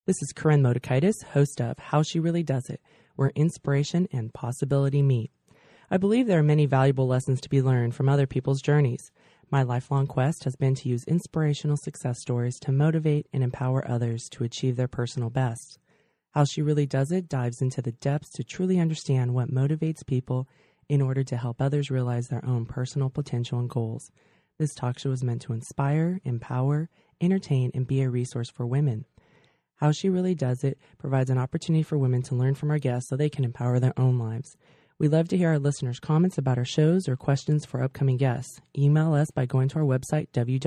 This is Corinne Motikaitis, host of How She Really Does It, where inspiration and possibility meet. I believe there are many valuable lessons to be learned from other people's journeys. My lifelong quest has been to use inspirational success stories to motivate and empower others to achieve their personal best. How She Really Does It dives into the depths to truly understand what motivates people in order to help others realize their own personal potential and goals. This talk show is meant to inspire, empower, entertain, and be a resource for women. How She Really Does It provides an opportunity for women to learn from our guests so they can empower their own lives. We love to hear our listeners' comments about our shows or questions for upcoming guests. Email us by going to our website,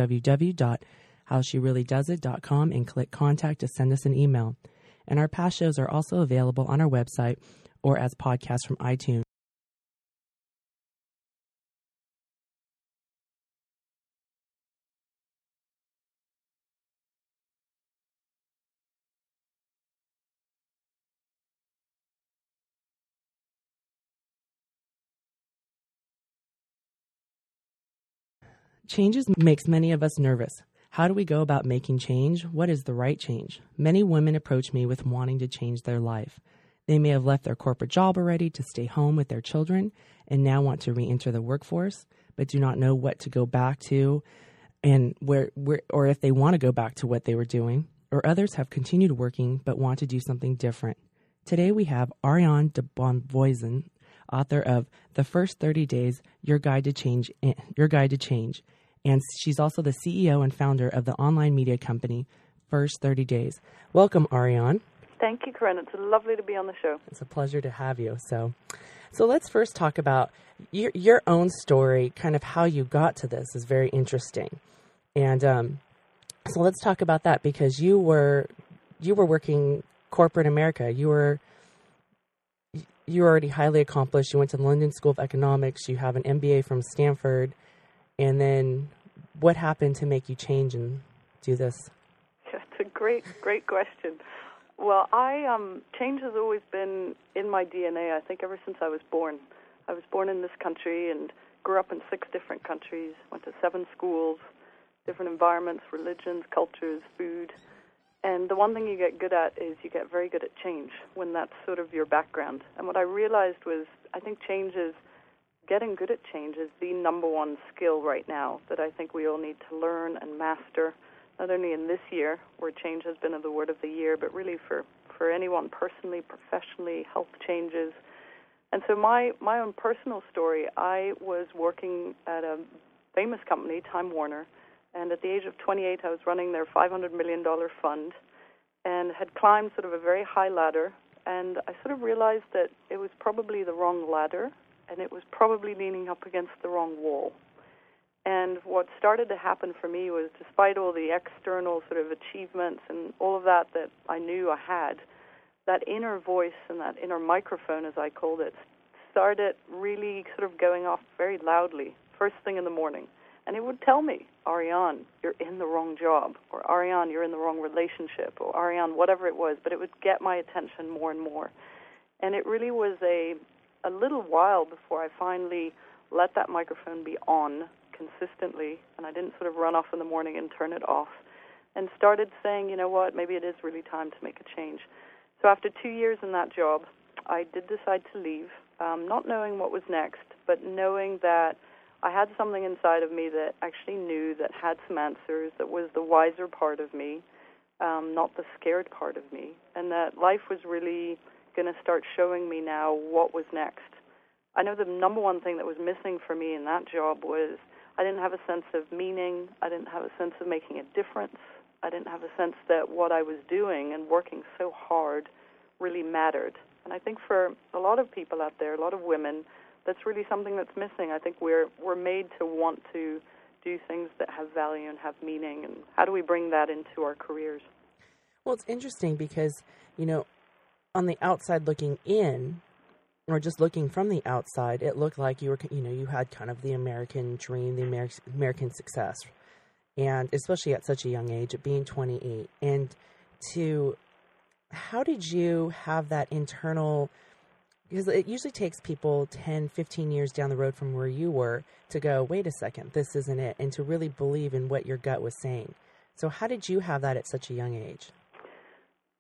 www.howshereallydoesit.com, and click Contact to send us an email. And our past shows are also available on our website or as podcasts from iTunes. Changes makes many of us nervous. How do we go about making change? What is the right change? Many women approach me with wanting to change their life. They may have left their corporate job already to stay home with their children and now want to re-enter the workforce, but do not know what to go back to and where or if they want to go back to what they were doing. Or others have continued working but want to do something different. Today we have Ariane de Bonvoisin, author of The First 30 Days, Your Guide to Change. And she's also the CEO and founder of the online media company, First 30 Days. Welcome, Ariane. Thank you, Corinne. It's lovely to be on the show. It's a pleasure to have you. So let's first talk about your own story, kind of how you got to this is very interesting. And so let's talk about that because you were working corporate America. You were already highly accomplished. You went to the London School of Economics. You have an MBA from Stanford. And then what happened to make you change and do this? It's a great question. Well, change has always been in my DNA, I think, ever since I was born. I was born in this country and grew up in 6 different countries, went to 7 schools, different environments, religions, cultures, food. And the one thing you get good at is you get very good at change when that's sort of your background. And what I realized was I think getting good at change is the number one skill right now that I think we all need to learn and master, not only in this year, where change has been the word of the year, but really for anyone personally, professionally, health changes. And so my own personal story, I was working at a famous company, Time Warner, and at the age of 28, I was running their $500 million fund and had climbed sort of a very high ladder, and I sort of realized that it was probably the wrong ladder, and it was probably leaning up against the wrong wall. And what started to happen for me was, despite all the external sort of achievements and all of that I knew I had, that inner voice and that inner microphone, as I called it, started really sort of going off very loudly, first thing in the morning. And it would tell me, Ariane, you're in the wrong job, or Ariane, you're in the wrong relationship, or Ariane, whatever it was, but it would get my attention more and more. And it really was a little while before I finally let that microphone be on consistently, and I didn't sort of run off in the morning and turn it off, and started saying, you know what, maybe it is really time to make a change. So after 2 years in that job, I did decide to leave, not knowing what was next, but knowing that I had something inside of me that actually knew, that had some answers, that was the wiser part of me, not the scared part of me, and that life was really going to start showing me now what was next. I know the number one thing that was missing for me in that job was I didn't have a sense of meaning. I didn't have a sense of making a difference. I didn't have a sense that what I was doing and working so hard really mattered. And I think for a lot of people out there, a lot of women, that's really something that's missing. I think we're made to want to do things that have value and have meaning. And how do we bring that into our careers? Well, it's interesting because, on the outside looking in, or just looking from the outside, it looked like you had kind of the American dream, the American success, and especially at such a young age, at being 28. And how did you have that internal, because it usually takes people 10, 15 years down the road from where you were to go, wait a second, this isn't it, and to really believe in what your gut was saying. So how did you have that at such a young age?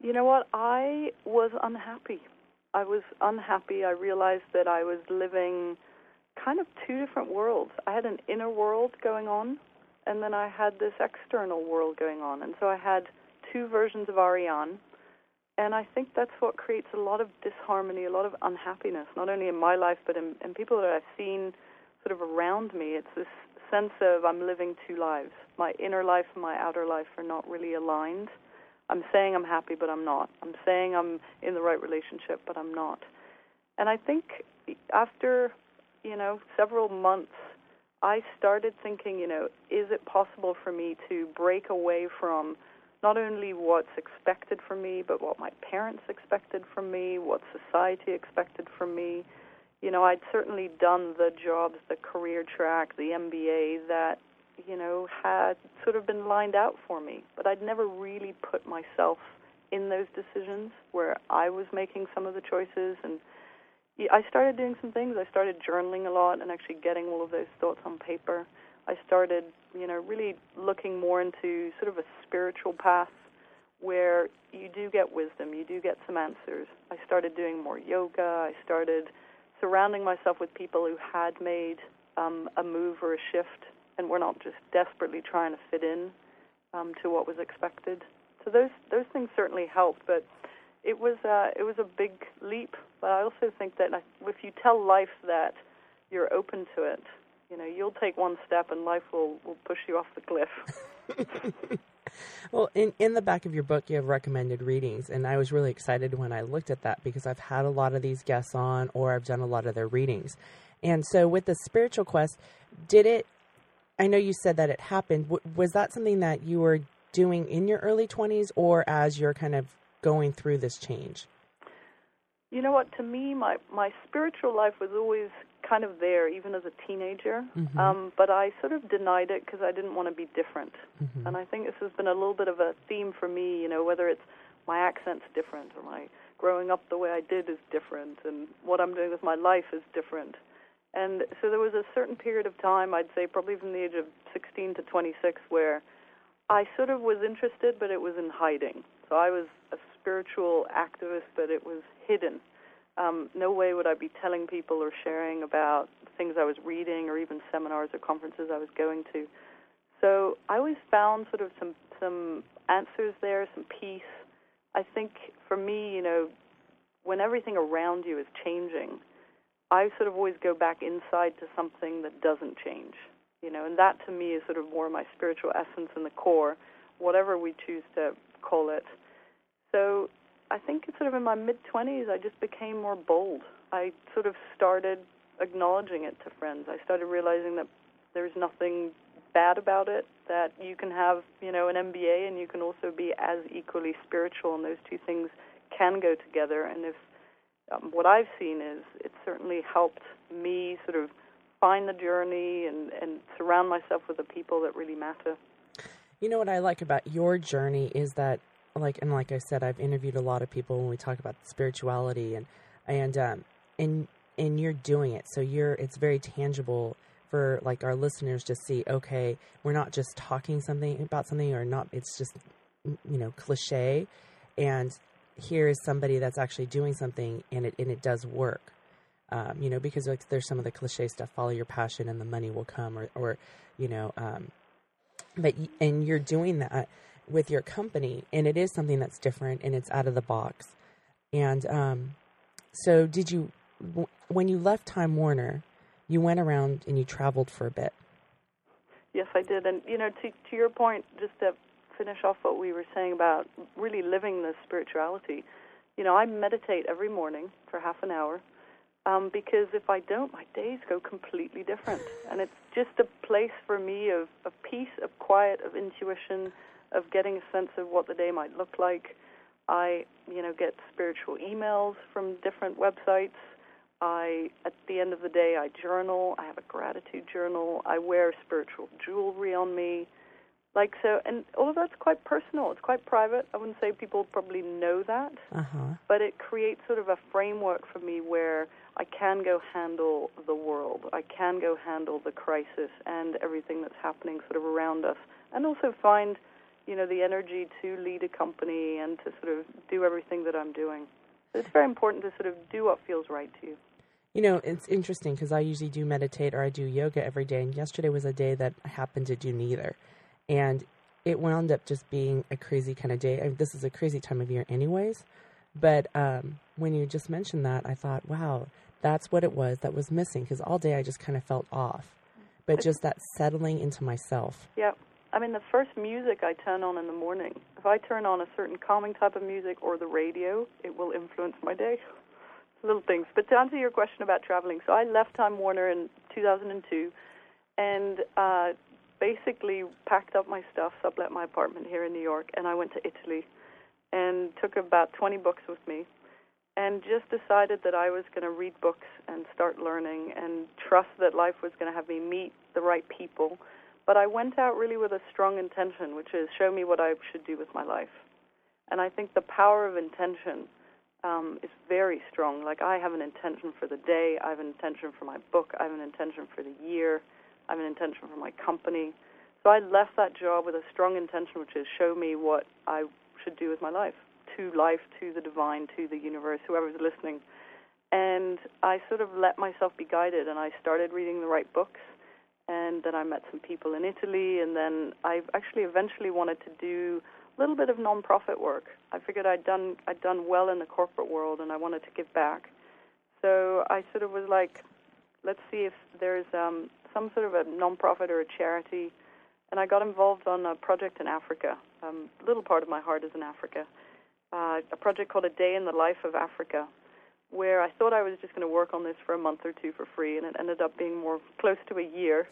You know what? I was unhappy. I was unhappy. I realized that I was living kind of two different worlds. I had an inner world going on, and then I had this external world going on. And so I had two versions of Ariane, and I think that's what creates a lot of disharmony, a lot of unhappiness, not only in my life, but in people that I've seen sort of around me. It's this sense of I'm living two lives. My inner life and my outer life are not really aligned. I'm saying I'm happy, but I'm not. I'm saying I'm in the right relationship, but I'm not. And I think after, several months, I started thinking, is it possible for me to break away from not only what's expected from me, but what my parents expected from me, what society expected from me. I'd certainly done the jobs, the career track, the MBA that, had sort of been lined out for me. But I'd never really put myself in those decisions where I was making some of the choices. And I started doing some things. I started journaling a lot and actually getting all of those thoughts on paper. I started, really looking more into sort of a spiritual path where you do get wisdom, you do get some answers. I started doing more yoga. I started surrounding myself with people who had made a move or a shift and were not just desperately trying to fit in to what was expected. So those things certainly helped, but it was a big leap. But I also think that if you tell life that you're open to it, you'll take one step and life will push you off the cliff. Well, in the back of your book, you have recommended readings, and I was really excited when I looked at that because I've had a lot of these guests on, or I've done a lot of their readings. And so with the Spiritual Quest, I know you said that it happened. Was that something that you were doing in your early 20s or as you're kind of going through this change? You know what? To me, my spiritual life was always kind of there, even as a teenager. Mm-hmm. But I sort of denied it because I didn't want to be different. Mm-hmm. And I think this has been a little bit of a theme for me, whether it's my accent's different or my growing up the way I did is different and what I'm doing with my life is different. And so there was a certain period of time, I'd say probably from the age of 16 to 26, where I sort of was interested, but it was in hiding. So I was a spiritual activist, but it was hidden. No way would I be telling people or sharing about things I was reading or even seminars or conferences I was going to. So I always found sort of some answers there, some peace. I think for me, when everything around you is changing, I sort of always go back inside to something that doesn't change, and that to me is sort of more my spiritual essence in the core, whatever we choose to call it. So I think it's sort of in my mid-20s, I just became more bold. I sort of started acknowledging it to friends. I started realizing that there's nothing bad about it, that you can have, an MBA and you can also be as equally spiritual, and those two things can go together. And if what I've seen is it certainly helped me sort of find the journey and surround myself with the people that really matter. You know what I like about your journey is that, like I said, I've interviewed a lot of people when we talk about spirituality and you're doing it. So it's very tangible for like our listeners to see, okay, we're not just talking about something or not, it's just, cliche. And here is somebody that's actually doing something and it does work. Because like there's some of the cliche stuff, follow your passion and the money will come but you're doing that with your company, and it is something that's different and it's out of the box. And so did you, when you left Time Warner, you went around and you traveled for a bit? Yes, I did. And, to your point, just to finish off what we were saying about really living this spirituality, I meditate every morning for half an hour because if I don't, my days go completely different. And it's just a place for me of peace, of quiet, of intuition, of getting a sense of what the day might look like. I, get spiritual emails from different websites. At the end of the day, I journal. I have a gratitude journal. I wear spiritual jewelry on me. And all of that's quite personal. It's quite private. I wouldn't say people probably know that, but it creates sort of a framework for me where I can go handle the world. I can go handle the crisis and everything that's happening sort of around us, and also find, the energy to lead a company and to sort of do everything that I'm doing. So it's very important to sort of do what feels right to you. It's interesting because I usually do meditate or I do yoga every day, and yesterday was a day that I happened to do neither. And it wound up just being a crazy kind of day. I mean, this is a crazy time of year anyways, but when you just mentioned that, I thought, wow, that's what it was that was missing, because all day I just kind of felt off. But just that settling into myself. Yeah. I mean, the first music I turn on in the morning, if I turn on a certain calming type of music or the radio, it will influence my day. Little things. But to answer your question about traveling, so I left Time Warner in 2002 and basically packed up my stuff, sublet my apartment here in New York, and I went to Italy and took about 20 books with me and just decided that I was going to read books and start learning and trust that life was going to have me meet the right people. But I went out really with a strong intention, which is show me what I should do with my life. And I think the power of intention is very strong. Like, I have an intention for the day, I have an intention for my book, I have an intention for the year, I have an intention for my company. So I left that job with a strong intention, which is show me what I should do with my life, to the divine, to the universe, whoever's listening. And I sort of let myself be guided, and I started reading the right books, and then I met some people in Italy, and then I actually eventually wanted to do a little bit of non-profit work. I figured I'd done well in the corporate world, and I wanted to give back. So I sort of was like, let's see if there's some sort of a non-profit or a charity. And I got involved on a project in Africa. A little part of my heart is in Africa. A project called A Day in the Life of Africa, where I thought I was just going to work on this for a month or two for free, and it ended up being more close to a year,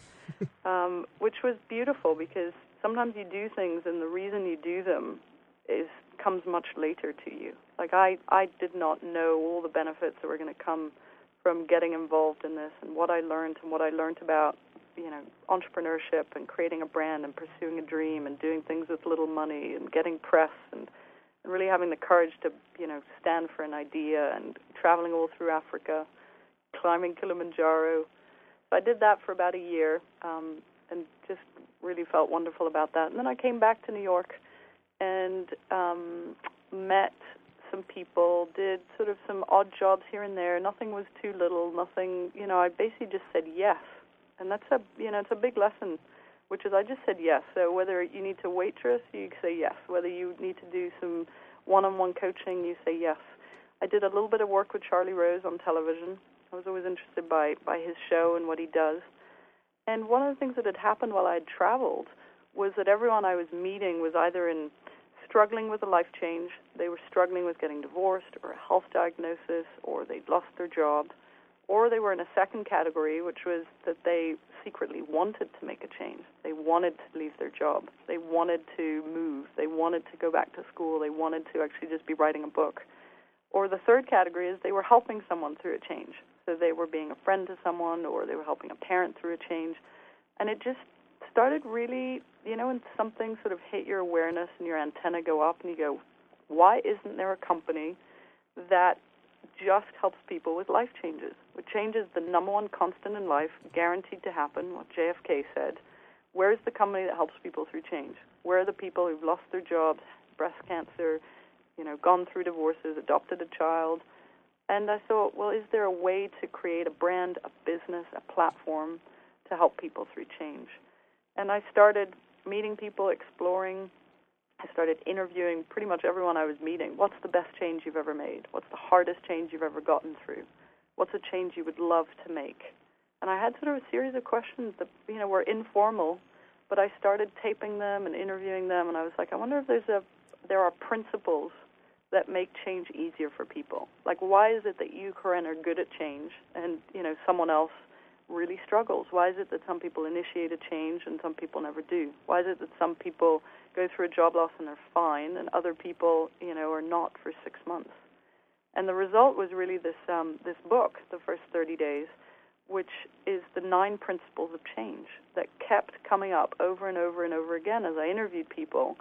which was beautiful because sometimes you do things and the reason you do them comes much later to you. Like, I did not know all the benefits that were going to come from getting involved in this, and what I learned about, entrepreneurship and creating a brand and pursuing a dream and doing things with little money and getting press and really having the courage to, stand for an idea and traveling all through Africa, climbing Kilimanjaro. So I did that for about a year and just really felt wonderful about that. And then I came back to New York and met some people, did sort of some odd jobs here and there. Nothing was too little, nothing, I basically just said yes. And that's it's a big lesson, which is I just said yes. So whether you need to waitress, you say yes. Whether you need to do some one-on-one coaching, you say yes. I did a little bit of work with Charlie Rose on television. I was always interested by his show and what he does. And one of the things that had happened while I had traveled was that everyone I was meeting was either struggling with a life change, they were struggling with getting divorced or a health diagnosis, or they'd lost their job, or they were in a second category, which was that they secretly wanted to make a change. They wanted to leave their job. They wanted to move. They wanted to go back to school. They wanted to actually just be writing a book. Or the third category is they were helping someone through a change. So they were being a friend to someone, or they were helping a parent through a change. And it just started really, when something sort of hit your awareness and your antenna go up and you go, why isn't there a company that just helps people with life changes? What change is the number one constant in life, guaranteed to happen, what JFK said. Where's the company that helps people through change? Where are the people who've lost their jobs, breast cancer, gone through divorces, adopted a child? And I thought, well, is there a way to create a brand, a business, a platform to help people through change? And I started meeting people, exploring. I started interviewing pretty much everyone I was meeting. What's the best change you've ever made? What's the hardest change you've ever gotten through? What's a change you would love to make? And I had sort of a series of questions that, were informal, but I started taping them and interviewing them, and I was like, I wonder if there are principles that make change easier for people. Like, why is it that you, Corinne, are good at change and, someone else really struggles? Why is it that some people initiate a change and some people never do? Why is it that some people go through a job loss and they're fine and other people, are not for 6 months? And the result was really this book, The First 30 Days, which is the 9 principles of change that kept coming up over and over and over again as I interviewed people,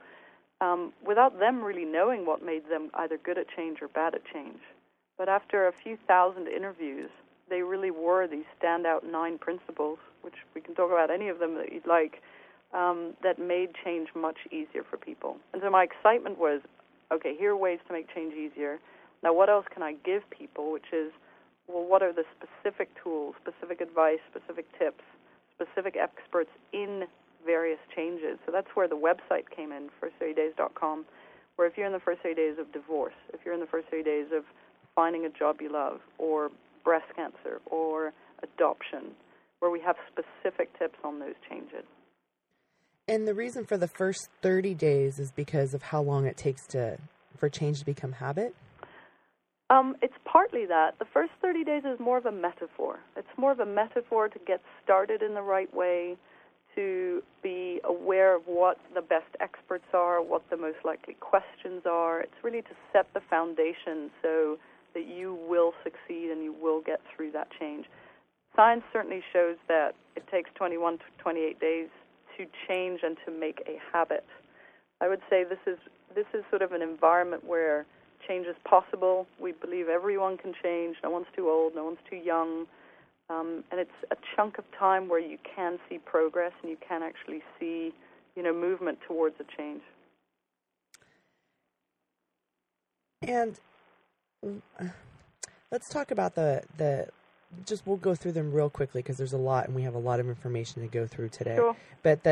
without them really knowing what made them either good at change or bad at change. But after a few thousand interviews, they really were these standout 9 principles, which we can talk about any of them that you'd like, that made change much easier for people. And so my excitement was, okay, here are ways to make change easier. Now what else can I give people, which is, well, what are the specific tools, specific advice, specific tips, specific experts in various changes? So that's where the website came in, first30days.com, where if you're in the first 30 days of divorce, if you're in the first 30 days of finding a job you love, or breast cancer, or adoption, where we have specific tips on those changes. And the reason for the first 30 days is because of how long it takes for change to become habit? It's partly that. The first 30 days is more of a metaphor. It's more of a metaphor to get started in the right way, to be aware of what the best experts are, what the most likely questions are. It's really to set the foundation so that you will succeed and you will get through that change. Science certainly shows that it takes 21 to 28 days to change and to make a habit. I would say this is sort of an environment where change is possible. We believe everyone can change. No one's too old. No one's too young. And it's a chunk of time where you can see progress and you can actually see, movement towards a change. And let's talk about we'll go through them real quickly because there's a lot and we have a lot of information to go through today. Sure. But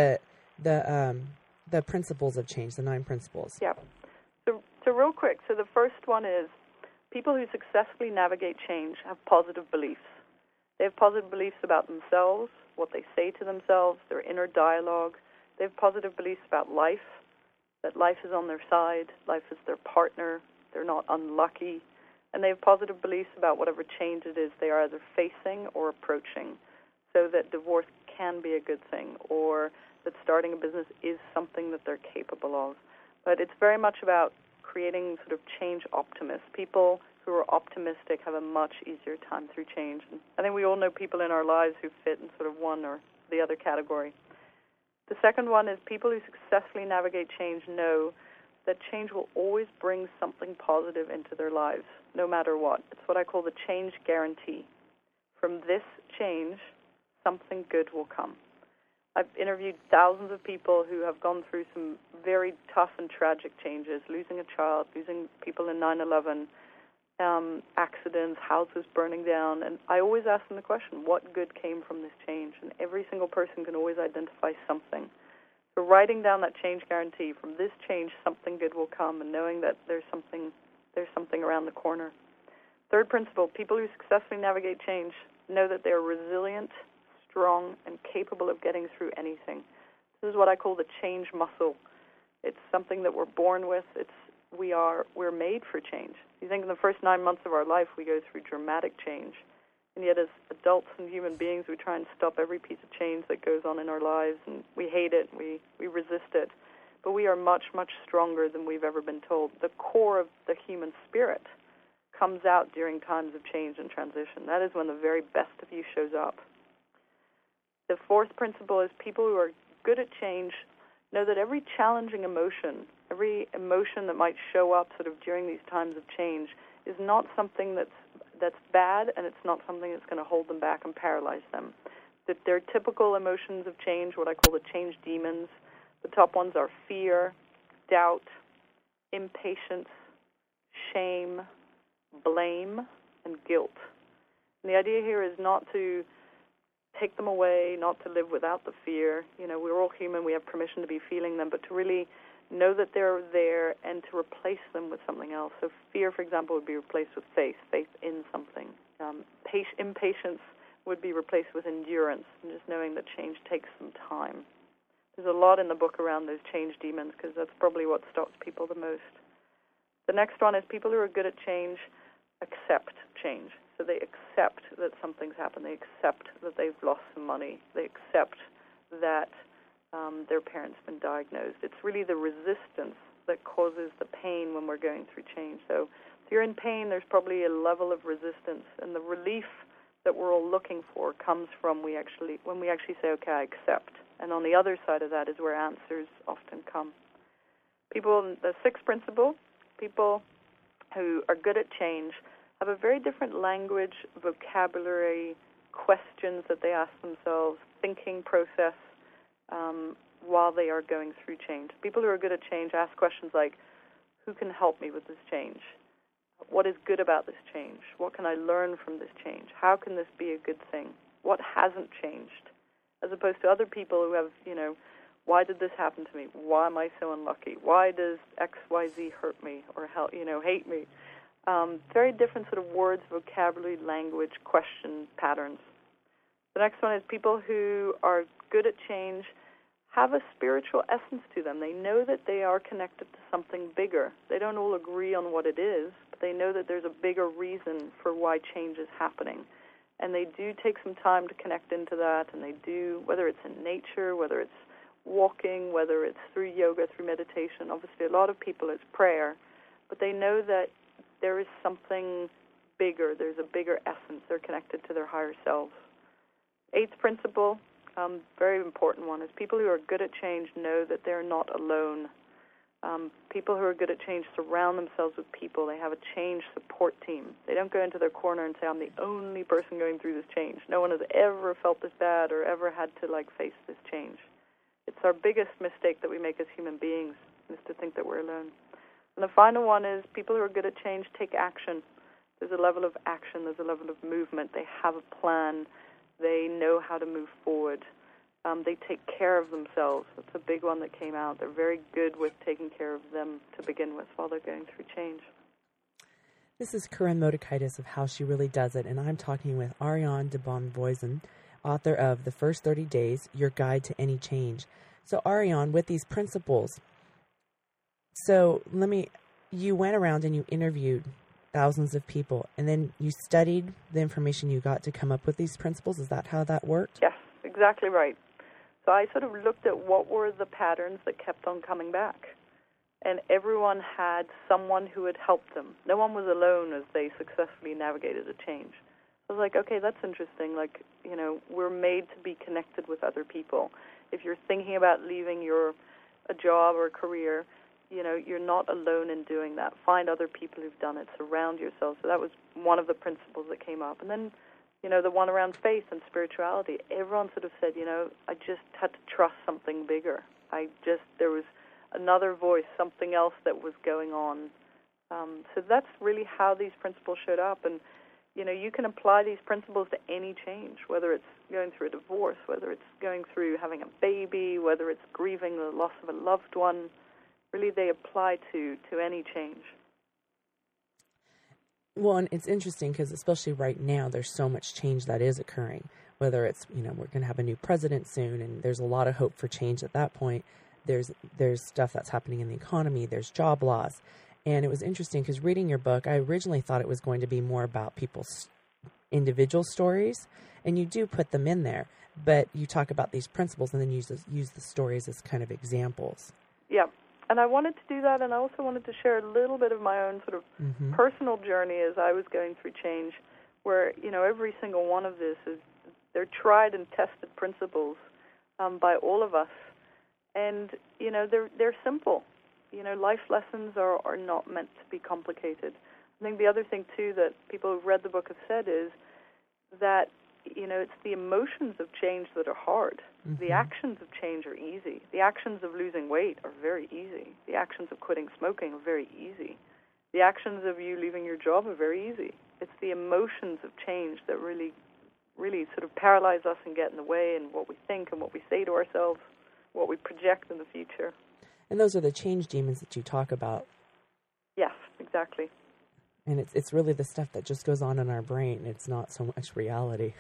the principles of change, the 9 principles. Yeah. So real quick, so the first one is people who successfully navigate change have positive beliefs. They have positive beliefs about themselves, what they say to themselves, their inner dialogue. They have positive beliefs about life, that life is on their side, life is their partner, they're not unlucky. And they have positive beliefs about whatever change it is they are either facing or approaching, so that divorce can be a good thing, or that starting a business is something that they're capable of. But it's very much about creating sort of change optimists. People who are optimistic have a much easier time through change. And I think we all know people in our lives who fit in sort of one or the other category. The second one is people who successfully navigate change know that change will always bring something positive into their lives, no matter what. It's what I call the change guarantee. From this change, something good will come. I've interviewed thousands of people who have gone through some very tough and tragic changes, losing a child, losing people in 9/11, accidents, houses burning down, and I always ask them the question, what good came from this change? And every single person can always identify something. So writing down that change guarantee, from this change something good will come, and knowing that there's something around the corner. Third principle, people who successfully navigate change know that they're resilient, strong, and capable of getting through anything. This is what I call the change muscle. It's something that we're born with. We're made for change. You think in the first 9 months of our life we go through dramatic change, and yet as adults and human beings we try and stop every piece of change that goes on in our lives, and we hate it, we resist it. But we are much, much stronger than we've ever been told. The core of the human spirit comes out during times of change and transition. That is when the very best of you shows up. The fourth principle is people who are good at change know that every challenging emotion, every emotion that might show up sort of during these times of change is not something that's bad, and it's not something that's going to hold them back and paralyze them. That they're typical emotions of change, what I call the change demons. The top ones are fear, doubt, impatience, shame, blame, and guilt. And the idea here is not to take them away, not to live without the fear. We're all human, we have permission to be feeling them, but to really know that they're there and to replace them with something else. So fear, for example, would be replaced with faith in something. Impatience would be replaced with endurance, and just knowing that change takes some time. There's a lot in the book around those change demons, because that's probably what stops people the most. The next one is people who are good at change accept change. So they accept that something's happened. They accept that they've lost some money. They accept that their parent's been diagnosed. It's really the resistance that causes the pain when we're going through change. So if you're in pain, there's probably a level of resistance, and the relief that we're all looking for comes from when we actually say, okay, I accept. And on the other side of that is where answers often come. The sixth principle, people who are good at change have a very different language, vocabulary, questions that they ask themselves, thinking process, while they are going through change. People who are good at change ask questions like, who can help me with this change? What is good about this change? What can I learn from this change? How can this be a good thing? What hasn't changed? As opposed to other people who have, why did this happen to me? Why am I so unlucky? Why does XYZ hurt me or hate me? Very different sort of words, vocabulary, language, question patterns. The next one is people who are good at change have a spiritual essence to them. They know that they are connected to something bigger. They don't all agree on what it is, but they know that there's a bigger reason for why change is happening. And they do take some time to connect into that, and they do, whether it's in nature, whether it's walking, whether it's through yoga, through meditation. Obviously, a lot of people, it's prayer. But they know that there is something bigger. There's a bigger essence. They're connected to their higher selves. Eighth principle, very important one, is people who are good at change know that they're not alone. People who are good at change surround themselves with people. They have a change support team. They don't go into their corner and say, I'm the only person going through this change. No one has ever felt this bad or ever had to face this change. It's our biggest mistake that we make as human beings, is to think that we're alone. And the final one is people who are good at change take action. There's a level of action. There's a level of movement. They have a plan. They know how to move forward. They take care of themselves. That's a big one that came out. They're very good with taking care of them to begin with while they're going through change. This is Corinne Motekaitis of How She Really Does It, and I'm talking with Ariane de Bonvoisin, author of The First 30 Days, Your Guide to Any Change. So Ariane, with these principles, you went around and you interviewed thousands of people, and then you studied the information you got to come up with these principles. Is that how that worked? Yes, exactly right. So I sort of looked at what were the patterns that kept on coming back. And everyone had someone who had helped them. No one was alone as they successfully navigated a change. So I was like, okay, that's interesting. We're made to be connected with other people. If you're thinking about leaving a job or a career, you're not alone in doing that. Find other people who've done it. Surround yourself. So that was one of the principles that came up. And then, the one around faith and spirituality, everyone sort of said, I just had to trust something bigger. There was another voice, something else that was going on. So that's really how these principles showed up. And, you can apply these principles to any change, whether it's going through a divorce, whether it's going through having a baby, whether it's grieving the loss of a loved one. Really, they apply to any change. Well, and it's interesting because especially right now, there's so much change that is occurring. Whether it's, we're going to have a new president soon, and there's a lot of hope for change at that point. There's stuff that's happening in the economy. There's job loss. And it was interesting because reading your book, I originally thought it was going to be more about people's individual stories, and you do put them in there, but you talk about these principles and then use the stories as kind of examples. Yeah. And I wanted to do that, and I also wanted to share a little bit of my own sort of personal journey as I was going through change, where, every single one of they're tried and tested principles by all of us. And, they're simple. Life lessons are not meant to be complicated. I think the other thing, too, that people who've read the book have said is that, it's the emotions of change that are hard. Mm-hmm. The actions of change are easy. The actions of losing weight are very easy. The actions of quitting smoking are very easy. The actions of you leaving your job are very easy. It's the emotions of change that really, really sort of paralyze us and get in the way, and what we think and what we say to ourselves, what we project in the future. And those are the change demons that you talk about. Yes, exactly. And it's really the stuff that just goes on in our brain. It's not so much reality.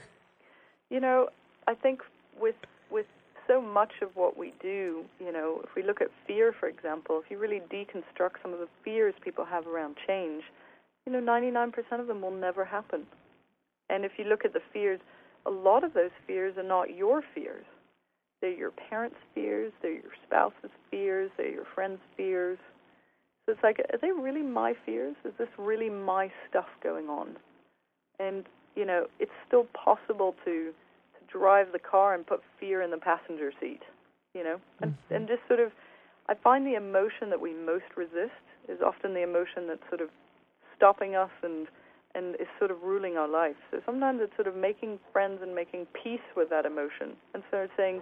I think with so much of what we do, if we look at fear, for example, if you really deconstruct some of the fears people have around change, 99% of them will never happen. And if you look at the fears, a lot of those fears are not your fears. They're your parents' fears, they're your spouse's fears, they're your friends' fears. So it's like, are they really my fears? Is this really my stuff going on? And, it's still possible to drive the car and put fear in the passenger seat, and just sort of, I find the emotion that we most resist is often the emotion that's sort of stopping us and is sort of ruling our life. So sometimes it's sort of making friends and making peace with that emotion and sort of saying,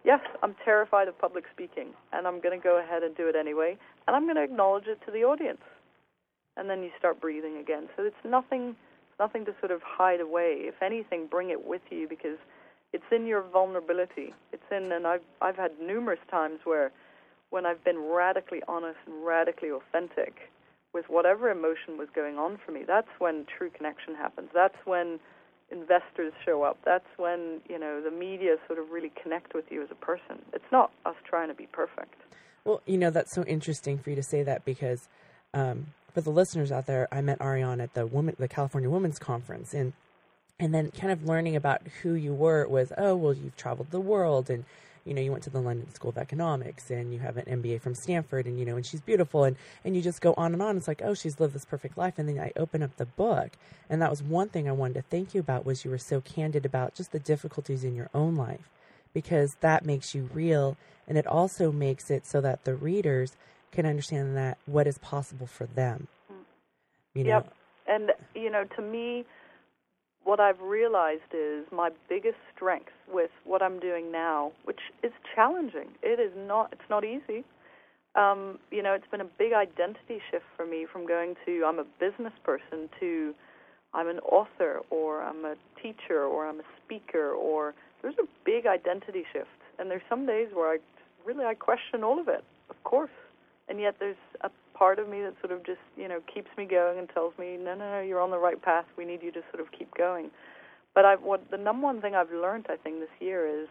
yes, I'm terrified of public speaking, and I'm going to go ahead and do it anyway, and I'm going to acknowledge it to the audience. And then you start breathing again. So it's nothing to sort of hide away. If anything, bring it with you, because it's in your vulnerability. And I've had numerous times where when I've been radically honest and radically authentic with whatever emotion was going on for me, that's when true connection happens. That's when investors show up. That's when, the media sort of really connect with you as a person. It's not us trying to be perfect. Well, that's so interesting for you to say that, because for the listeners out there, I met Ariane at the California Women's Conference, and then kind of learning about who you were was, oh, well, you've traveled the world, and you went to the London School of Economics, and you have an MBA from Stanford, and and she's beautiful, and you just go on and on. It's like, oh, she's lived this perfect life. And then I open up the book, and that was one thing I wanted to thank you about, was you were so candid about just the difficulties in your own life, because that makes you real, and it also makes it so that the readers can understand that what is possible for them. Yep. And, to me, what I've realized is my biggest strength with what I'm doing now, which is challenging. It's not easy. It's been a big identity shift for me from going to I'm a business person to I'm an author, or I'm a teacher, or I'm a speaker, or there's a big identity shift. And there's some days where I question all of it, of course. And yet there's a part of me that sort of just, keeps me going and tells me, no, you're on the right path. We need you to sort of keep going. But the number one thing I've learned, I think, this year is,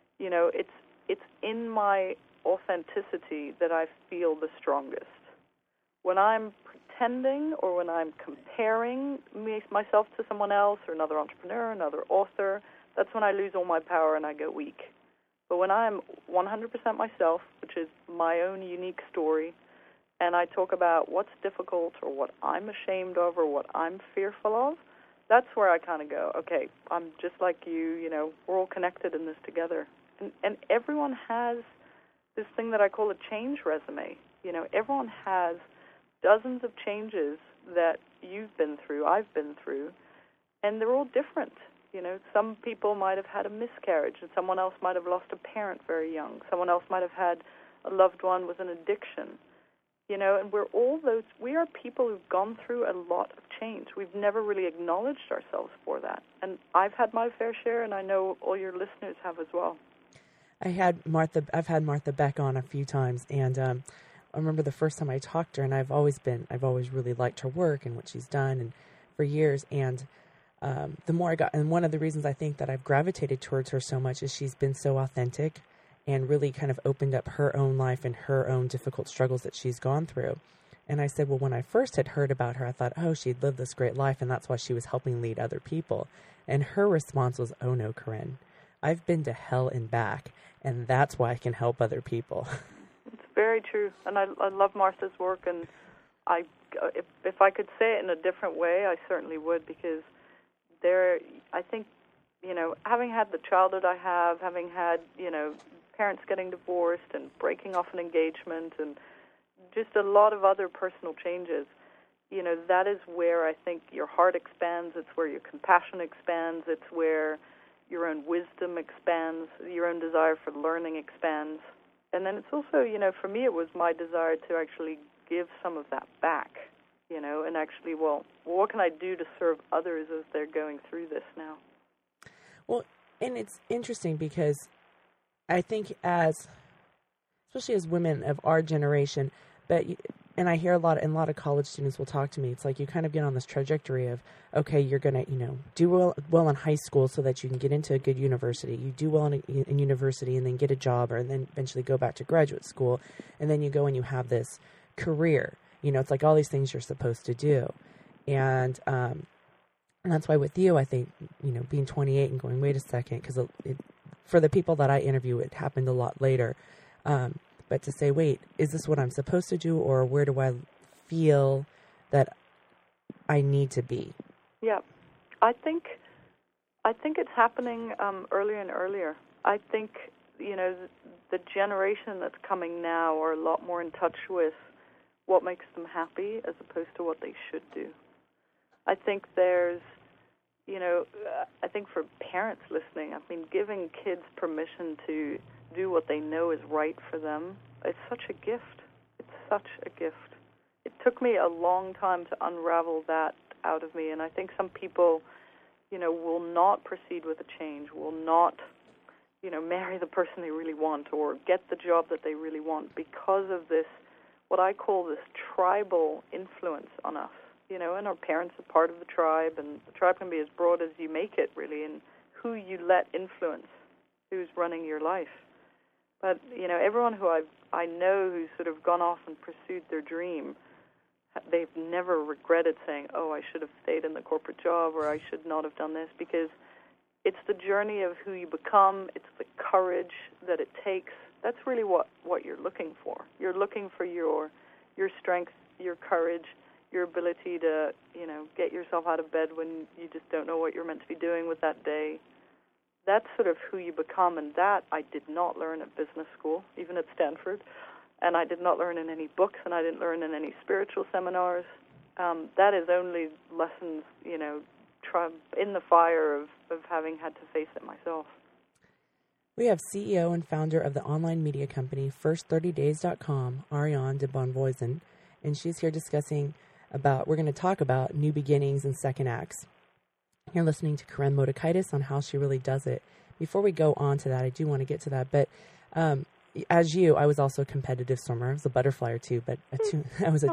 it's in my authenticity that I feel the strongest. When I'm pretending, or when I'm comparing myself to someone else, or another entrepreneur, another author, that's when I lose all my power and I go weak. But when I'm 100% myself, which is my own unique story, and I talk about what's difficult, or what I'm ashamed of, or what I'm fearful of, that's where I kind of go, okay, I'm just like you, we're all connected in this together. And everyone has this thing that I call a change resume. Everyone has dozens of changes that you've been through, I've been through, and they're all different. Some people might have had a miscarriage, and someone else might have lost a parent very young. Someone else might have had a loved one with an addiction. And we are people who've gone through a lot of change. We've never really acknowledged ourselves for that. And I've had my fair share, and I know all your listeners have as well. I've had Martha Beck on a few times, and I remember the first time I talked to her, and I've always really liked her work and what she's done, and for years. And the more I got, and one of the reasons I think that I've gravitated towards her so much is she's been so authentic, and really kind of opened up her own life and her own difficult struggles that she's gone through. And I said, well, when I first had heard about her, I thought, oh, she'd lived this great life, and that's why she was helping lead other people. And her response was, oh, no, Corinne, I've been to hell and back, and that's why I can help other people. It's very true. And I love Martha's work, and if I could say it in a different way, I certainly would, because I think, having had the childhood I have, having had, parents getting divorced and breaking off an engagement and just a lot of other personal changes, that is where I think your heart expands. It's where your compassion expands. It's where your own wisdom expands, your own desire for learning expands. And then it's also, for me, it was my desire to actually give some of that back, and actually, well, what can I do to serve others as they're going through this now? Well, and it's interesting because I think especially as women of our generation, and I hear a lot of college students will talk to me. It's like you kind of get on this trajectory of, okay, you're going to, do well in high school so that you can get into a good university. You do well in university and then get a job, and then eventually go back to graduate school. And then you go and you have this career. It's like all these things you're supposed to do. And that's why with you, I think, being 28 and going, wait a second, because for the people that I interview, it happened a lot later. But to say, wait, is this what I'm supposed to do, or where do I feel that I need to be? Yeah, I think it's happening earlier and earlier. I think, the generation that's coming now are a lot more in touch with what makes them happy as opposed to what they should do. I think there's, I think for parents listening, giving kids permission to do what they know is right for them. It's such a gift. It's such a gift. It took me a long time to unravel that out of me, and I think some people, will not proceed with a change, will not, marry the person they really want or get the job that they really want because of this, what I call this tribal influence on us. And our parents are part of the tribe, and the tribe can be as broad as you make it, really, and who you let influence who's running your life. But, everyone who I know who's sort of gone off and pursued their dream, they've never regretted saying, oh, I should have stayed in the corporate job, or I should not have done this, because it's the journey of who you become, it's the courage that it takes. That's really what you're looking for. You're looking for your strength, your courage, your ability to, get yourself out of bed when you just don't know what you're meant to be doing with that day. That's sort of who you become, and that I did not learn at business school, even at Stanford, and I did not learn in any books, and I didn't learn in any spiritual seminars. That is only lessons, in the fire of having had to face it myself. We have CEO and founder of the online media company First30days.com, Ariane de Bonvoisin, and she's here discussing we're going to talk about new beginnings and second acts. You're listening to Karen Motekaitis on How She Really Does It. Before we go on to that, I do want to get to that, but as I was also a competitive swimmer. I was a butterflyer too, but I was a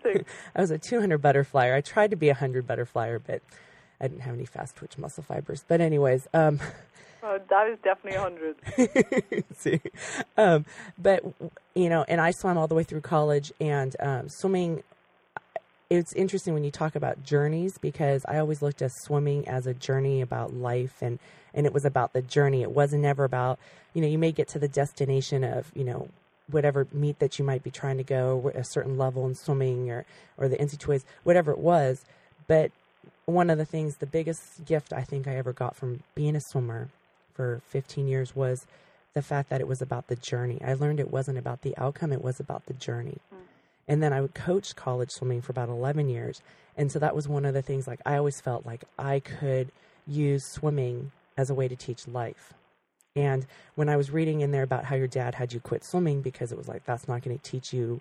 200 butterflyer. I tried to be a 100 butterflyer, but I didn't have any fast twitch muscle fibers. But anyways, that is definitely 100. See, but and I swam all the way through college, and swimming. It's interesting when you talk about journeys, because I always looked at swimming as a journey about life, and it was about the journey. It wasn't ever about, you may get to the destination of, whatever meet that you might be trying to go, a certain level in swimming or the NCAAs, whatever it was. But one of the things, the biggest gift I think I ever got from being a swimmer for 15 years was the fact that it was about the journey. I learned it wasn't about the outcome, it was about the journey. And then I would coach college swimming for about 11 years. And so that was one of the things, I always felt like I could use swimming as a way to teach life. And when I was reading in there about how your dad had you quit swimming because it was that's not going to teach you,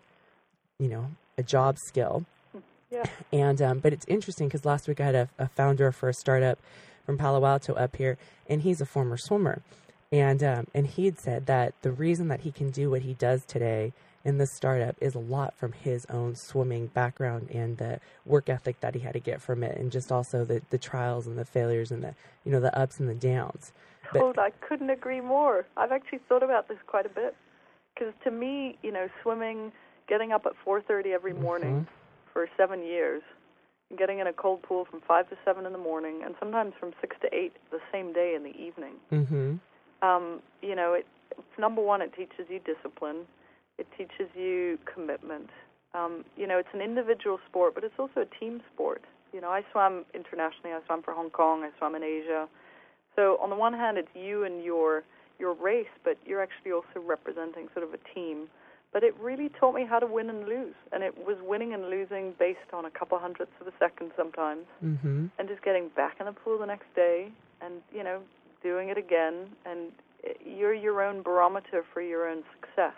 a job skill. Yeah. And, but it's interesting because last week I had a founder for a startup from Palo Alto up here, and he's a former swimmer. And he had said that the reason that he can do what he does today in this startup is a lot from his own swimming background and the work ethic that he had to get from it, and just also the trials and the failures and the ups and the downs. I couldn't agree more. I've actually thought about this quite a bit, because to me, swimming, getting up at 4:30 every morning for 7 years, and getting in a cold pool from 5 to 7 in the morning, and sometimes from 6 to 8 the same day in the evening. Number one, it teaches you discipline. It teaches you commitment. It's an individual sport, but it's also a team sport. I swam internationally. I swam for Hong Kong. I swam in Asia. So on the one hand, it's you and your race, but you're actually also representing sort of a team. But it really taught me how to win and lose. And it was winning and losing based on a couple hundredths of a second sometimes. And just getting back in the pool the next day and, doing it again. And you're your own barometer for your own success.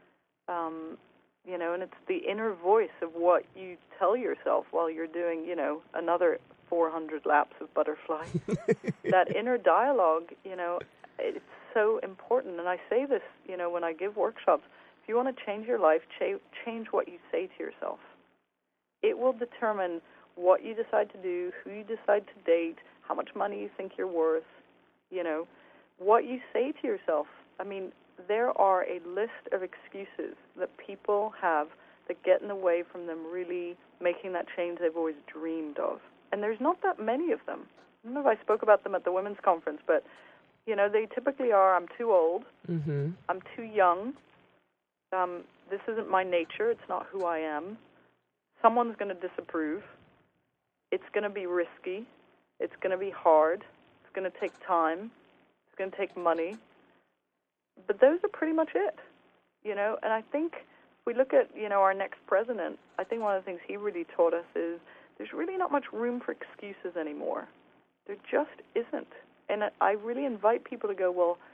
And it's the inner voice of what you tell yourself while you're doing, another 400 laps of butterfly. That inner dialogue, it's so important. And I say this, when I give workshops. If you want to change your life, change what you say to yourself. It will determine what you decide to do, who you decide to date, how much money you think you're worth, what you say to yourself. I mean, there are a list of excuses that people have that get in the way from them really making that change they've always dreamed of. And there's not that many of them. I don't know if I spoke about them at the women's conference, but, they typically are, I'm too old, I'm too young, this isn't my nature, it's not who I am, someone's going to disapprove, it's going to be risky, it's going to be hard, it's going to take time, it's going to take money. But those are pretty much it, And I think if we look at, our next president, I think one of the things he really taught us is there's really not much room for excuses anymore. There just isn't. And I really invite people to go, well,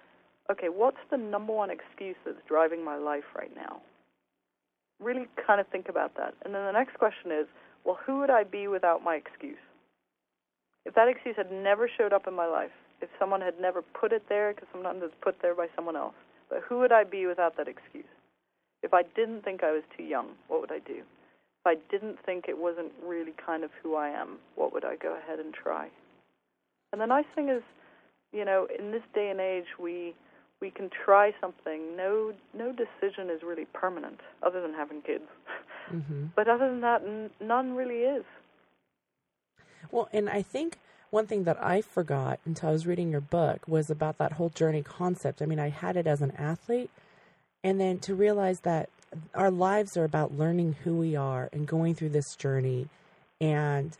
okay, what's the number one excuse that's driving my life right now? Really kind of think about that. And then the next question is, well, who would I be without my excuse? If that excuse had never showed up in my life, if someone had never put it there, because sometimes it's put there by someone else, but who would I be without that excuse? If I didn't think I was too young, what would I do? If I didn't think it wasn't really kind of who I am, what would I go ahead and try? And the nice thing is, you know, in this day and age, we can try something. No decision is really permanent, other than having kids. Mm-hmm. But other than that, none really is. Well, and I think one thing that I forgot until I was reading your book was about that whole journey concept. I mean, I had it as an athlete, and then to realize that our lives are about learning who we are and going through this journey, and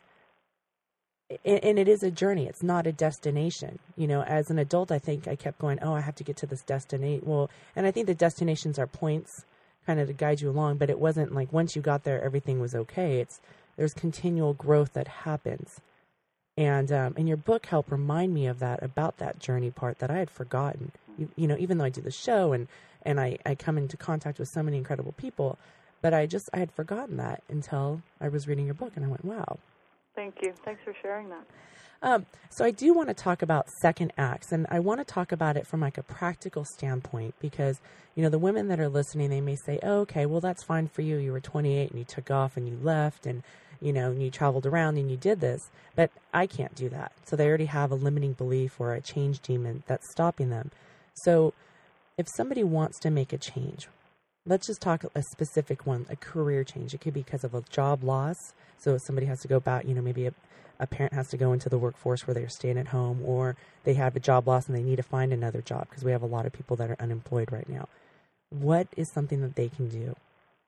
it is a journey. It's not a destination. You know, as an adult, I think I kept going, oh, I have to get to this destination. Well, and I think the destinations are points kind of to guide you along, but it wasn't like once you got there, everything was okay. There's continual growth that happens. And your book helped remind me of that, about that journey part that I had forgotten. You know, even though I do the show and I come into contact with so many incredible people, but I had forgotten that until I was reading your book, and I went, wow. Thank you. Thanks for sharing that. So I do want to talk about second acts, and I want to talk about it from like a practical standpoint because, you know, the women that are listening, they may say, oh, okay, well, that's fine for you. You were 28 and you took off and you left and, you know, and you traveled around and you did this, but I can't do that. So they already have a limiting belief or a change demon that's stopping them. So if somebody wants to make a change, let's just talk a specific one, a career change. It could be because of a job loss. So if somebody has to go back, you know, maybe a parent has to go into the workforce where they're staying at home, or they have a job loss and they need to find another job because we have a lot of people that are unemployed right now. What is something that they can do?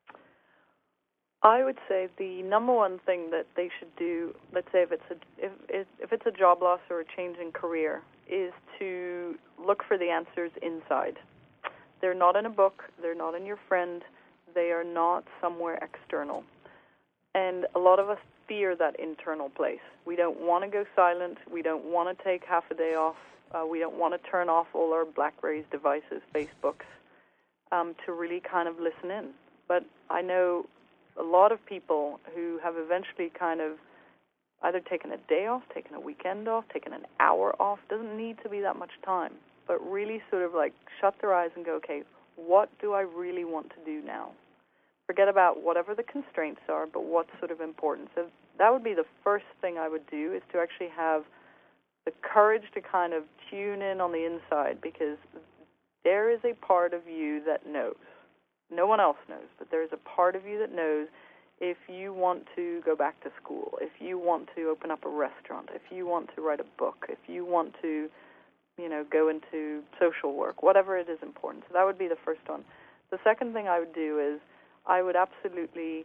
I would say the number one thing that they should do, let's say if it's a job loss or a change in career, is to look for the answers inside. They're not in a book. They're not in your friend. They are not somewhere external. And a lot of us fear that internal place. We don't want to go silent. We don't want to take half a day off. We don't want to turn off all our BlackBerries devices, Facebooks, to really kind of listen in. But I know a lot of people who have eventually kind of either taken a day off, taken a weekend off, taken an hour off. Doesn't need to be that much time, but really sort of like shut their eyes and go, okay, what do I really want to do now? Forget about whatever the constraints are, but what's sort of important. So that would be the first thing I would do, is to actually have the courage to kind of tune in on the inside, because there is a part of you that knows. No one else knows, but there is a part of you that knows if you want to go back to school, if you want to open up a restaurant, if you want to write a book, if you want to, you know, go into social work, whatever it is important. So that would be the first one. The second thing I would do is I would absolutely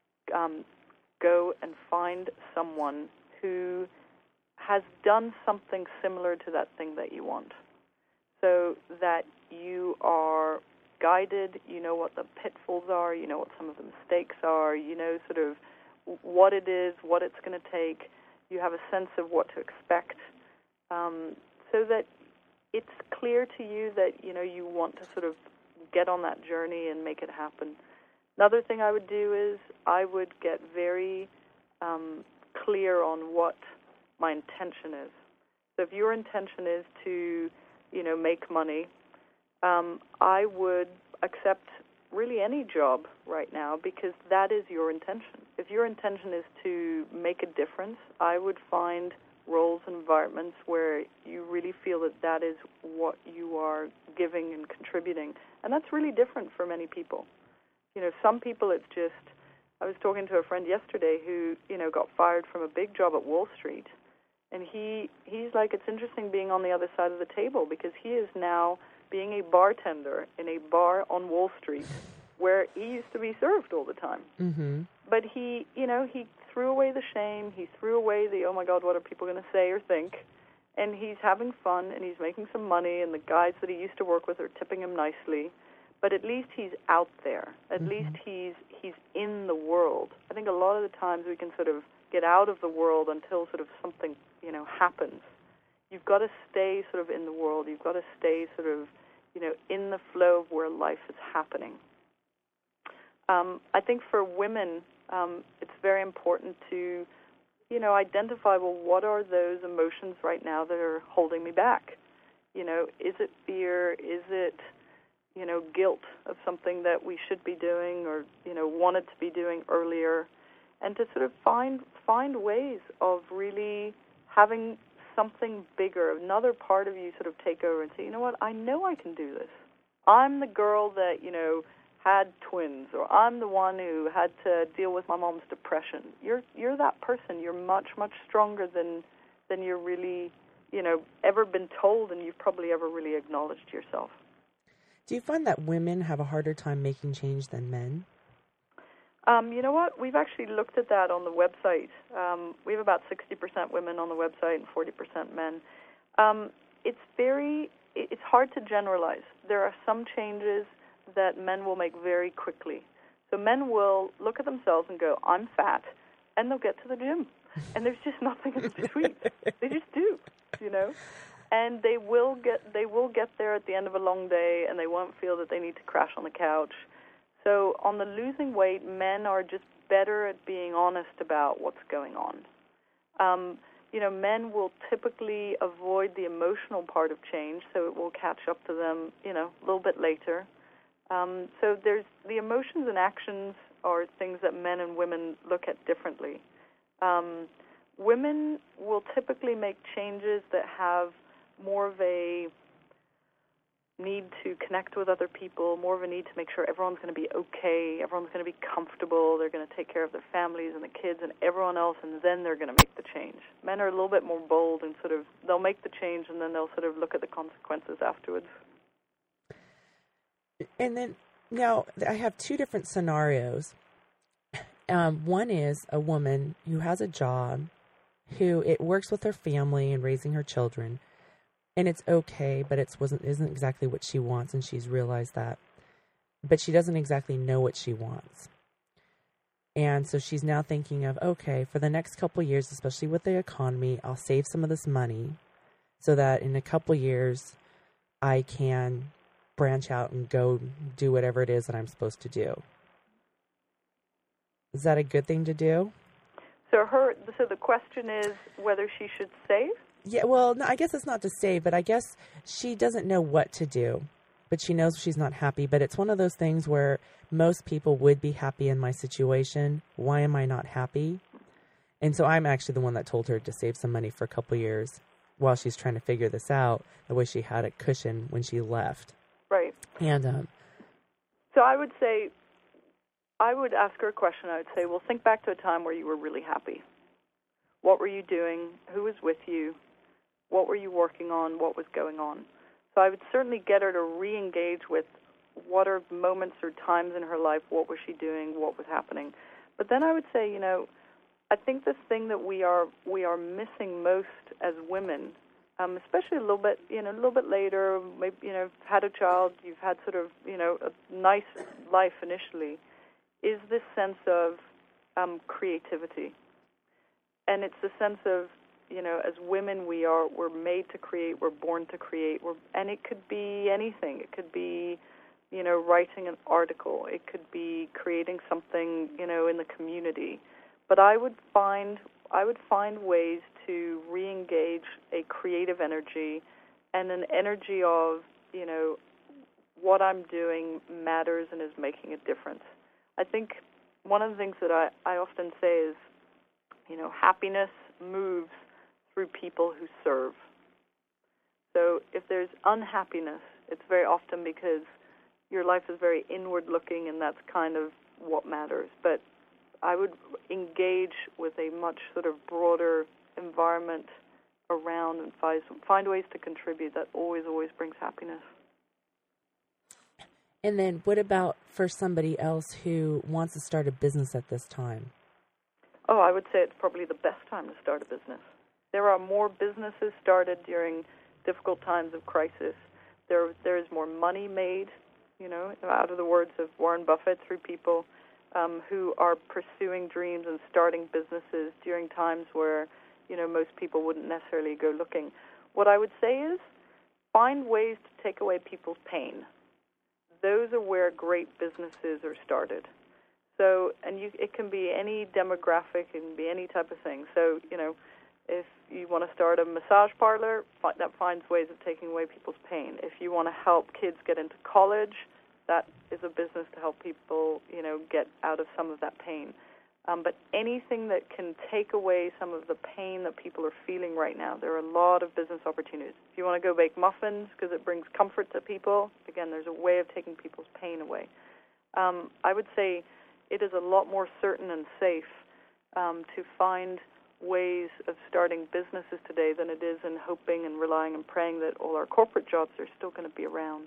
go and find someone who has done something similar to that thing that you want, so that you are guided, you know what the pitfalls are, you know what some of the mistakes are, you know sort of what it is, what it's going to take, you have a sense of what to expect, so that it's clear to you that, you know, you want to sort of get on that journey and make it happen. Another thing I would do is I would get very clear on what my intention is. So if your intention is to, you know, make money, I would accept really any job right now, because that is your intention. If your intention is to make a difference, I would find roles and environments where you really feel that that is what you are giving and contributing. And that's really different for many people. You know, some people it's just, I was talking to a friend yesterday who, you know, got fired from a big job at Wall Street. And he's like, it's interesting being on the other side of the table, because he is now being a bartender in a bar on Wall Street where he used to be served all the time. Mm-hmm. But he, you know, he threw away the shame. He threw away the, oh, my God, what are people going to say or think? And he's having fun, and he's making some money, and the guys that he used to work with are tipping him nicely. But at least he's out there. At least he's in the world. I think a lot of the times we can sort of get out of the world until sort of something, you know, happens. You've got to stay sort of in the world. You've got to stay sort of, in the flow of where life is happening. I think for women, it's very important to, identify, well, what are those emotions right now that are holding me back? Is it fear? Is it, guilt of something that we should be doing or, wanted to be doing earlier? And to sort of find ways of really having something bigger, another part of you sort of take over and say, you know what, I know I can do this. I'm the girl that, had twins, or I'm the one who had to deal with my mom's depression. You're that person. You're much, much stronger than you're really, ever been told, and you've probably ever really acknowledged yourself. Do you find that women have a harder time making change than men? You know what? We've actually looked at that on the website. We have about 60% women on the website and 40% men. It's hard to generalize. There are some changes that men will make very quickly. So men will look at themselves and go, I'm fat, and they'll get to the gym. And there's just nothing in between. They just do, And they will get there at the end of a long day, and they won't feel that they need to crash on the couch. So on the losing weight, men are just better at being honest about what's going on. Men will typically avoid the emotional part of change, so it will catch up to them, a little bit later. So there's the emotions and actions are things that men and women look at differently. Women will typically make changes that have more of a need to connect with other people, more of a need to make sure everyone's going to be okay, everyone's going to be comfortable, they're going to take care of their families and the kids and everyone else, and then they're going to make the change. Men are a little bit more bold and sort of, they'll make the change and then they'll sort of look at the consequences afterwards. And then, now, I have two different scenarios. One is a woman who has a job, who it works with her family and raising her children, and it's okay, but isn't exactly what she wants, and she's realized that. But she doesn't exactly know what she wants. And so she's now thinking of, okay, for the next couple of years, especially with the economy, I'll save some of this money so that in a couple of years I can branch out and go do whatever it is that I'm supposed to do. Is that a good thing to do? So the question is whether she should save? Yeah, well, no, I guess it's not to save, but I guess she doesn't know what to do. But she knows she's not happy. But it's one of those things where most people would be happy in my situation. Why am I not happy? And so I'm actually the one that told her to save some money for a couple of years while she's trying to figure this out. That way she had a cushion when she left. Right. And so I would ask her a question. I would say, well, think back to a time where you were really happy. What were you doing? Who was with you? What were you working on? What was going on? So I would certainly get her to re-engage with what are moments or times in her life, what was she doing, what was happening. But then I would say, I think the thing that we are missing most as women, especially a little bit later, maybe, had a child, you've had sort of, a nice life initially, is this sense of creativity. And it's the sense of, as women we're made to create, we're born to create, and it could be anything. It could be, writing an article. It could be creating something, in the community. But I would find ways to re-engage a creative energy and an energy of, what I'm doing matters and is making a difference. I think one of the things that I often say is, happiness moves through people who serve. So if there's unhappiness, it's very often because your life is very inward-looking, and that's kind of what matters. But I would engage with a much sort of broader environment around and find ways to contribute. That always brings happiness. And then what about for somebody else who wants to start a business at this time? Oh, I would say it's probably the best time to start a business. There are more businesses started during difficult times of crisis. There is more money made, out of the words of Warren Buffett, through people who are pursuing dreams and starting businesses during times where, most people wouldn't necessarily go looking. What I would say is find ways to take away people's pain. Those are where great businesses are started. So, and it can be any demographic, it can be any type of thing. So, if you want to start a massage parlor, that finds ways of taking away people's pain. If you want to help kids get into college, that is a business to help people, get out of some of that pain. But anything that can take away some of the pain that people are feeling right now, there are a lot of business opportunities. If you want to go bake muffins because it brings comfort to people, again, there's a way of taking people's pain away. I would say it is a lot more certain and safe to find ways of starting businesses today than it is in hoping and relying and praying that all our corporate jobs are still going to be around.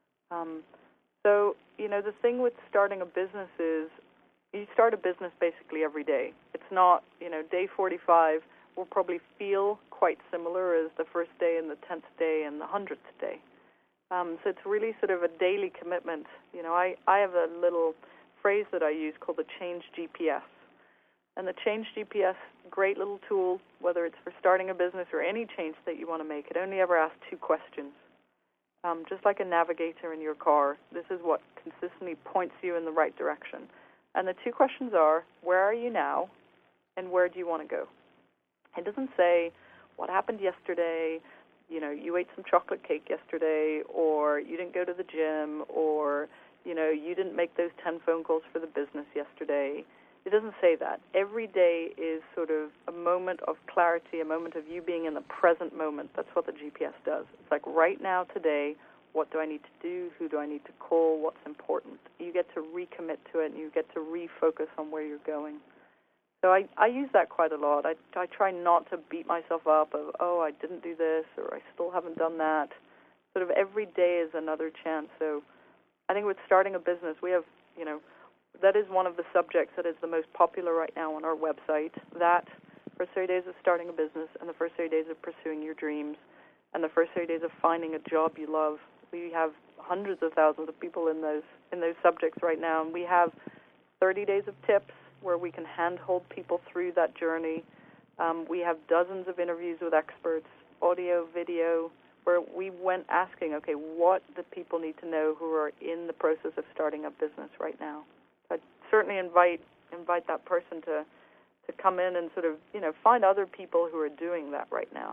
So, the thing with starting a business is you start a business basically every day. It's not, day 45 will probably feel quite similar as the first day and the 10th day and the 100th day. So it's really sort of a daily commitment. I have a little phrase that I use called the Change GPS. And the Change GPS, great little tool, whether it's for starting a business or any change that you want to make, it only ever asks 2 questions. Just like a navigator in your car, this is what consistently points you in the right direction. And the 2 questions are, where are you now, and where do you want to go? It doesn't say, what happened yesterday, you ate some chocolate cake yesterday, or you didn't go to the gym, or, you didn't make those 10 phone calls for the business yesterday. It doesn't say that. Every day is sort of a moment of clarity, a moment of you being in the present moment. That's what the GPS does. It's like right now, today, what do I need to do? Who do I need to call? What's important? You get to recommit to it, and you get to refocus on where you're going. So I use that quite a lot. I try not to beat myself up of, I didn't do this, or I still haven't done that. Sort of every day is another chance. So I think with starting a business, we have, that is one of the subjects that is the most popular right now on our website. That, first 30 days of starting a business, and the first 30 days of pursuing your dreams, and the first 30 days of finding a job you love. We have hundreds of thousands of people in those subjects right now, and we have 30 days of tips where we can handhold people through that journey. We have dozens of interviews with experts, audio, video, where we went asking, okay, what do people need to know who are in the process of starting a business right now? I'd certainly invite that person to come in and sort of, find other people who are doing that right now.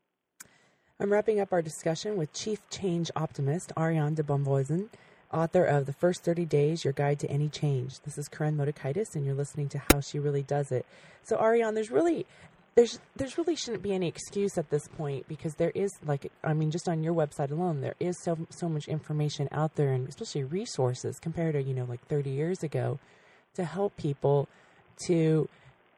I'm wrapping up our discussion with Chief Change Optimist Ariane de Bonvoisin, author of The First 30 Days, Your Guide to Any Change. This is Karen Motekaitis, and you're listening to How She Really Does It. So, Ariane, there's really shouldn't be any excuse at this point, because there is, just on your website alone, there is so much information out there, and especially resources compared to, 30 years ago, to help people to,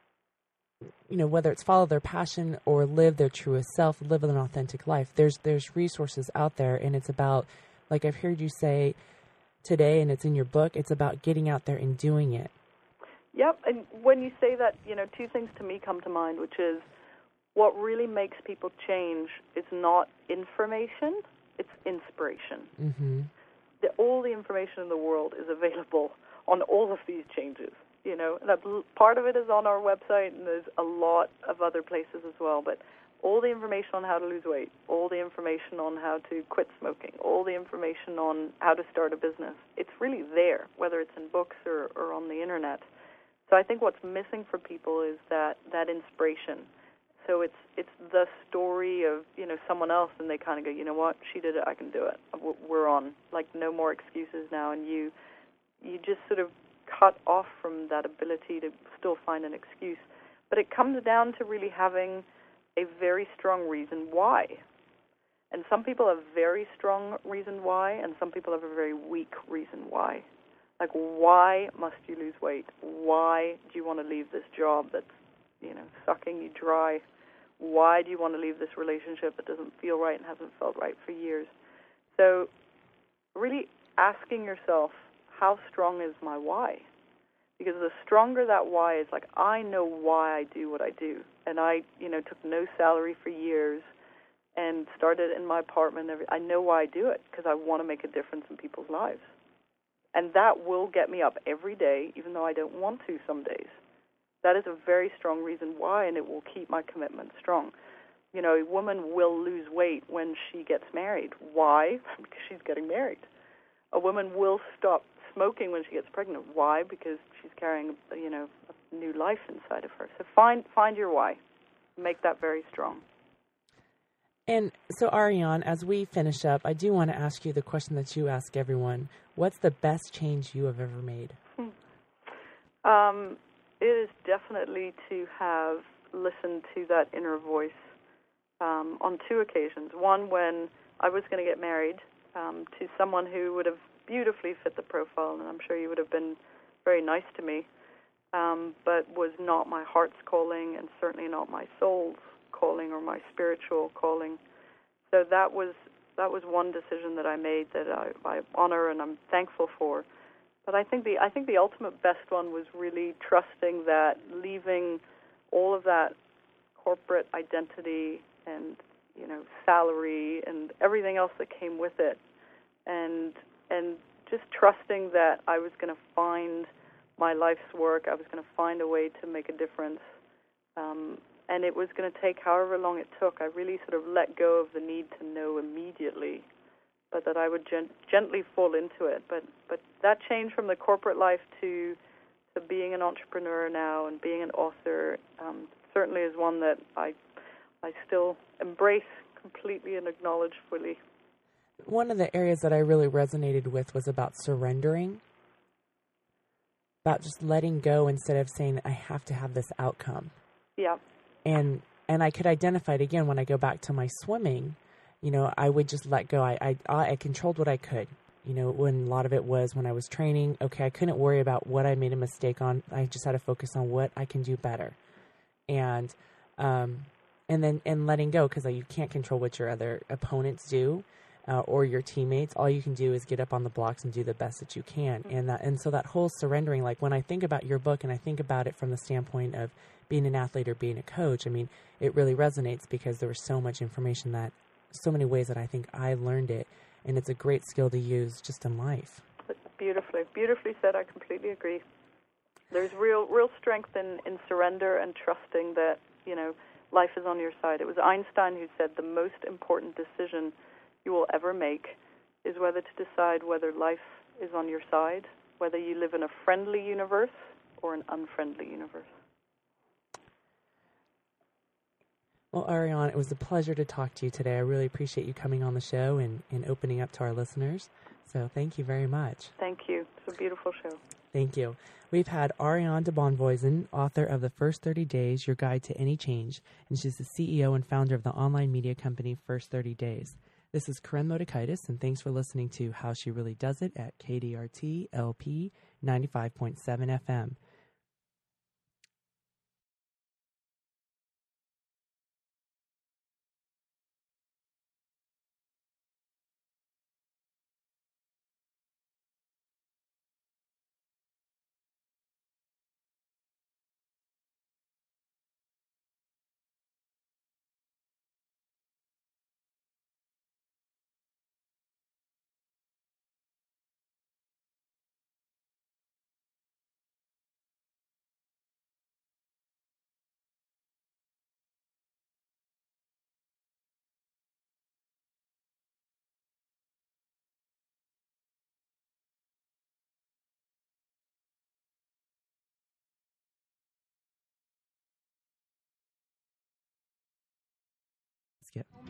whether it's follow their passion or live their truest self, live an authentic life. There's resources out there, and it's about, like I've heard you say today, and it's in your book, it's about getting out there and doing it. Yep, and when you say that, 2 things to me come to mind, which is what really makes people change is not information, it's inspiration. Mm-hmm. All the information in the world is available on all of these changes. That part of it is on our website, and there's a lot of other places as well, but all the information on how to lose weight, all the information on how to quit smoking, all the information on how to start a business, it's really there, whether it's in books or on the internet. So I think what's missing for people is that inspiration. So it's the story of, someone else, and they kind of go, you know what, she did it, I can do it. We're on. No more excuses now, and you just sort of cut off from that ability to still find an excuse. But it comes down to really having a very strong reason why. And some people have very strong reason why, and some people have a very weak reason why. Why must you lose weight? Why do you want to leave this job that's, sucking you dry? Why do you want to leave this relationship that doesn't feel right and hasn't felt right for years? So really asking yourself, how strong is my why? Because the stronger that why is, I know why I do what I do. And I, took no salary for years and started in my apartment. I know why I do it, because I want to make a difference in people's lives. And that will get me up every day, even though I don't want to some days. That is a very strong reason why, and it will keep my commitment strong. You know, a woman will lose weight when she gets married. Why? Because she's getting married. A woman will stop smoking when she gets pregnant. Why? Because she's carrying, you know, a new life inside of her. So find your why. Make that very strong. And so, Ariane, as we finish up, I do want to ask you the question that you ask everyone. What's the best change you have ever made? It is definitely to have listened to that inner voice on two occasions. One, when I was going to get married to someone who would have beautifully fit the profile, and I'm sure you would have been very nice to me, but was not my heart's calling and certainly not my soul's calling or my spiritual calling. So that was one decision that I made that I honor and I'm thankful for. But I think the ultimate best one was really trusting that, leaving all of that corporate identity and, you know, salary and everything else that came with it, and just trusting that I was going to find my life's work. I was going to find a way to make a difference, and it was going to take however long it took. I really sort of let go of the need to know immediately, but that I would gently fall into it. But that change from the corporate life to being an entrepreneur now and being an author certainly is one that I still embrace completely and acknowledge fully. One of the areas that I really resonated with was about surrendering, about just letting go instead of saying, I have to have this outcome. Yeah. And I could identify it again when I go back to my swimming. You know, I would just let go. I controlled what I could. You know, when a lot of it was when I was training, okay, I couldn't worry about what I made a mistake on. I just had to focus on what I can do better. And then letting go, because you can't control what your other opponents do or your teammates. All you can do is get up on the blocks and do the best that you can. And so that whole surrendering, like when I think about your book and I think about it from the standpoint of being an athlete or being a coach, I mean, it really resonates because there was so much information, that so many ways that I think I learned it, and it's a great skill to use just in life. Beautifully said. I completely agree. There's real strength in surrender and trusting that, you know, life is on your side. It was Einstein who said the most important decision you will ever make is whether to decide whether life is on your side, whether you live in a friendly universe or an unfriendly universe. Well, Ariane, it was a pleasure to talk to you today. I really appreciate you coming on the show and opening up to our listeners. So thank you very much. Thank you. It's a beautiful show. Thank you. We've had Ariane de Bonvoisin, author of The First 30 Days, Your Guide to Any Change, and she's the CEO and founder of the online media company First 30 Days. This is Karen Motikaitis, and thanks for listening to How She Really Does It at KDRT LP 95.7 FM. Skip.